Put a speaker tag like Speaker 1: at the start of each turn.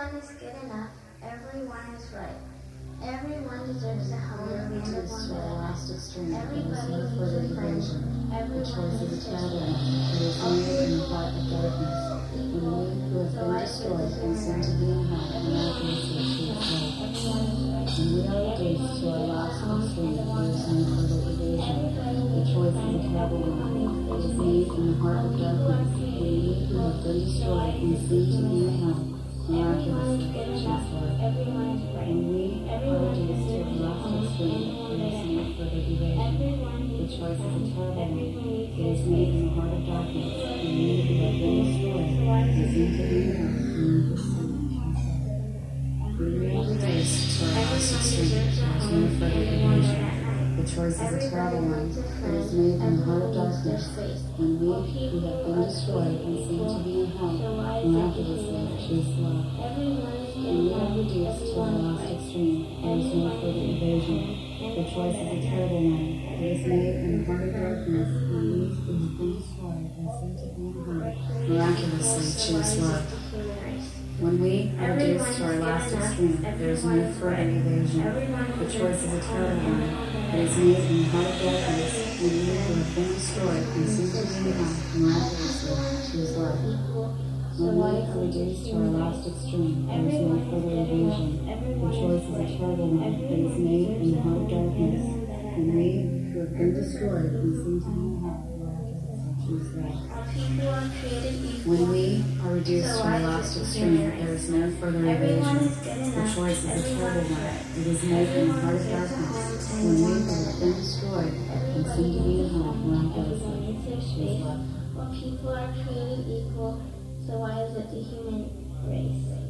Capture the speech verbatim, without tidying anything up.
Speaker 1: Everyone is good enough. Everyone is right. Everyone deserves a home and
Speaker 2: reduced
Speaker 1: one
Speaker 2: to our
Speaker 1: bed.
Speaker 2: last extreme. There is
Speaker 1: Everybody
Speaker 2: no
Speaker 1: needs
Speaker 2: further
Speaker 1: a friend.
Speaker 2: evasion. The
Speaker 1: Everyone
Speaker 2: choice is
Speaker 1: needs
Speaker 2: a
Speaker 1: to
Speaker 2: terrible
Speaker 1: stay.
Speaker 2: one. It is
Speaker 1: All
Speaker 2: made in the
Speaker 1: people
Speaker 2: heart of darkness. When we
Speaker 1: equal,
Speaker 2: who have
Speaker 1: so
Speaker 2: been
Speaker 1: I
Speaker 2: destroyed
Speaker 1: say
Speaker 2: and
Speaker 1: the
Speaker 2: soon to be in hell miraculously choose life.
Speaker 1: Everyone is right.
Speaker 2: When we are reduced to our last extreme, there is no further evasion.
Speaker 1: Everybody
Speaker 2: The
Speaker 1: needs a
Speaker 2: choice is
Speaker 1: friend.
Speaker 2: a terrible one.
Speaker 1: Everyone
Speaker 2: It
Speaker 1: needs
Speaker 2: is
Speaker 1: to
Speaker 2: made
Speaker 1: stay.
Speaker 2: in the heart
Speaker 1: All
Speaker 2: of
Speaker 1: people are
Speaker 2: darkness. When
Speaker 1: created
Speaker 2: we who have been
Speaker 1: equal, so
Speaker 2: destroyed
Speaker 1: I
Speaker 2: and
Speaker 1: say
Speaker 2: soon
Speaker 1: the
Speaker 2: to be in
Speaker 1: human
Speaker 2: hell
Speaker 1: Everyone is
Speaker 2: miraculously
Speaker 1: good
Speaker 2: choose
Speaker 1: enough.
Speaker 2: life.
Speaker 1: Everyone is right.
Speaker 2: When we are
Speaker 1: Everyone
Speaker 2: reduced to
Speaker 1: deserves
Speaker 2: the
Speaker 1: a
Speaker 2: last
Speaker 1: home
Speaker 2: extreme,
Speaker 1: and one
Speaker 2: there is
Speaker 1: bed.
Speaker 2: no further evasion.
Speaker 1: Everyone
Speaker 2: The
Speaker 1: needs a
Speaker 2: choice is a
Speaker 1: friend.
Speaker 2: terrible one.
Speaker 1: Everyone needs
Speaker 2: It
Speaker 1: a
Speaker 2: is made in
Speaker 1: space.
Speaker 2: the heart of darkness.
Speaker 1: People are
Speaker 2: When we who have been
Speaker 1: created
Speaker 2: destroyed
Speaker 1: equal, so I
Speaker 2: and
Speaker 1: say
Speaker 2: soon
Speaker 1: the
Speaker 2: to be in
Speaker 1: human
Speaker 2: hell miraculously When we are reduced to our last
Speaker 1: Everyone
Speaker 2: extreme,
Speaker 1: deserves a
Speaker 2: there is no
Speaker 1: home
Speaker 2: further
Speaker 1: and one
Speaker 2: evasion.
Speaker 1: bed.
Speaker 2: The choice is a
Speaker 1: Everybody
Speaker 2: terrible one.
Speaker 1: needs a
Speaker 2: It
Speaker 1: friend.
Speaker 2: is made in the heart of
Speaker 1: Everyone needs their
Speaker 2: darkness.
Speaker 1: space.
Speaker 2: When we
Speaker 1: All
Speaker 2: who
Speaker 1: people
Speaker 2: have been
Speaker 1: are
Speaker 2: destroyed
Speaker 1: created
Speaker 2: and soon
Speaker 1: equal,
Speaker 2: to be in hell
Speaker 1: so I say the
Speaker 2: miraculously
Speaker 1: human
Speaker 2: choose love.
Speaker 1: Everyone is
Speaker 2: When
Speaker 1: good
Speaker 2: we are
Speaker 1: enough.
Speaker 2: reduced to our
Speaker 1: Everyone is
Speaker 2: last
Speaker 1: right.
Speaker 2: extreme, there is no
Speaker 1: Everyone
Speaker 2: further
Speaker 1: needs a
Speaker 2: evasion.
Speaker 1: friend.
Speaker 2: The choice is a terrible one. It is made in the heart of darkness. When we who have been destroyed and soon to be in hell miraculously choose love. When we are reduced to our last extreme, there is no further evasion. The choice is a terrible one. It is made in the heart of darkness. When we who have been destroyed and soon to be in hell miraculously choose love. When we are reduced to our last extreme, there is no further evasion. The choice is a terrible one. It is made in the heart of darkness. When we who have been destroyed and soon to be in hell miraculously choose love.
Speaker 1: People are created equal.
Speaker 2: When we are reduced to our last extreme, there is no further
Speaker 1: Everyone
Speaker 2: evasion.
Speaker 1: is good
Speaker 2: The
Speaker 1: enough.
Speaker 2: choice is a
Speaker 1: Everyone
Speaker 2: terrible
Speaker 1: is
Speaker 2: one.
Speaker 1: right.
Speaker 2: It is made in the heart of
Speaker 1: Everyone
Speaker 2: darkness.
Speaker 1: deserves a
Speaker 2: When we
Speaker 1: home
Speaker 2: who have been destroyed and soon to be in hell miraculously
Speaker 1: Everyone needs their
Speaker 2: choose
Speaker 1: space.
Speaker 2: love.
Speaker 1: Well, people are created equal, so why is it the human race?